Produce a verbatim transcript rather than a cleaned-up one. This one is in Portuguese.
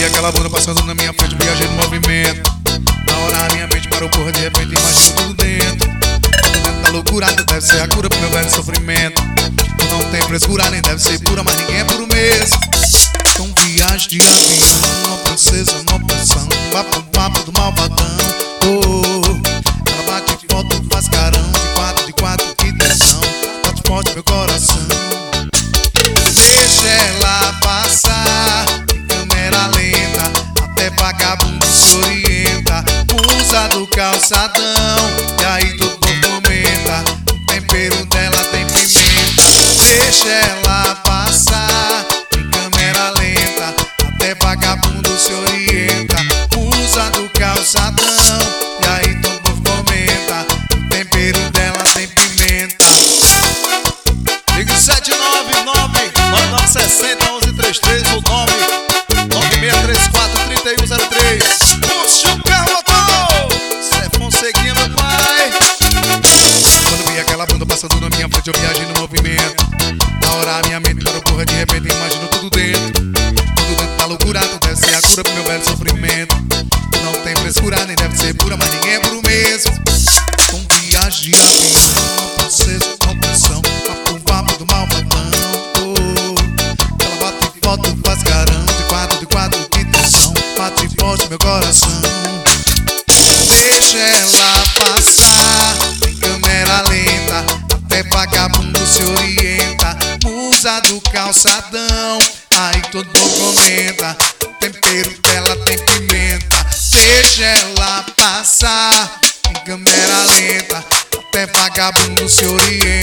aquela bunda passando na minha frente, viajei no movimento. Na hora a minha mente parou, porra, de repente imagino tudo dentro. Tudo dentro da loucura, tu deve ser a cura pro meu velho sofrimento. Tu não tem frescura, nem deve ser pura, mas ninguém é puro mesmo. Com viagem de avião, uma princesa, uma pressão, papo, papo do malvadão. Oh, ela bate foto, faz carão, de quatro, de quatro, que tensão. Bate forte meu coração. Deixa ela passar em câmera lenta, até vagabundo se orienta. Usa do calçadão, e aí todo mundo comenta. O tempero dela tem pimenta. Deixa ela passar em câmera lenta, até vagabundo se orienta. Usa do calçadão, e aí todo mundo comenta. O tempero dela tem pimenta. Ligue sete nove nove nove nove seis zero um um três três ou nove nove seis três quatro três um zero três. Puxa o carro, motor! Zé Fonsequinha, meu pai. Quando vi aquela bunda passando na minha frente, eu viajei no movimento. Na hora a minha mente parou, porra, de repente imagino tudo dentro. Tudo dentro da loucura, tu deve ser a cura pro meu velho sofrimento. Tu não tem frescura, nem deve ser pura, mas ninguém é puro mesmo. Com viagem de avião, uma princesa, uma pressão, papo, papo do malvadão. Oh, ela bate foto, faz carão, de quatro, de quatro, que tensão. Bate forte meu coração. Deixa ela passar em câmera lenta, até vagabundo se orienta. Musa do calçadão, aí todo mundo comenta. O tempero dela tem pimenta. Deixa ela passar em câmera lenta, até vagabundo se orienta.